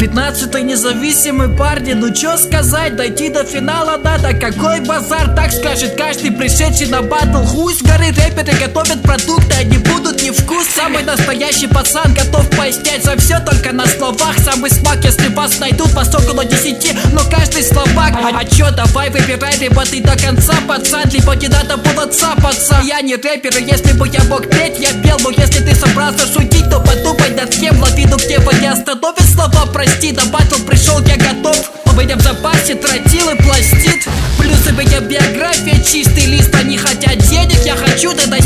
15-й независимый парни, ну чё сказать, дойти до финала надо. Какой базар, так скажет каждый пришедший на батл. Хуй с горы, рэперы готовят продукты, они будут невкус. Самый настоящий пацан готов пояснять за все только на словах. Самый смак, если вас найдут, вас около 10, но каждый словак. А чё, давай выбирай, либо ты до конца, пацан, либо не надо было цапаться. Я не рэпер, и если бы я мог петь, я пел. Но если ты собрался шутить, то подумай над кем. Лавину гнева не остановит слова, прости. На батл пришел, я готов. У меня в запасе тротил и пластид. Плюс у меня биография, чистый лист. Они хотят денег, я хочу, да